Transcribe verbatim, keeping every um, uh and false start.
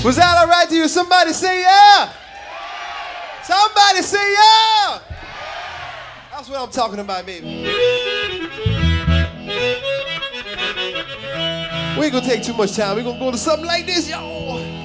Was that all right to you? Somebody say yeah. Somebody say yeah. That's what I'm talking about, baby. We ain't gonna take too much time. We're gonna go to something like this, y'all.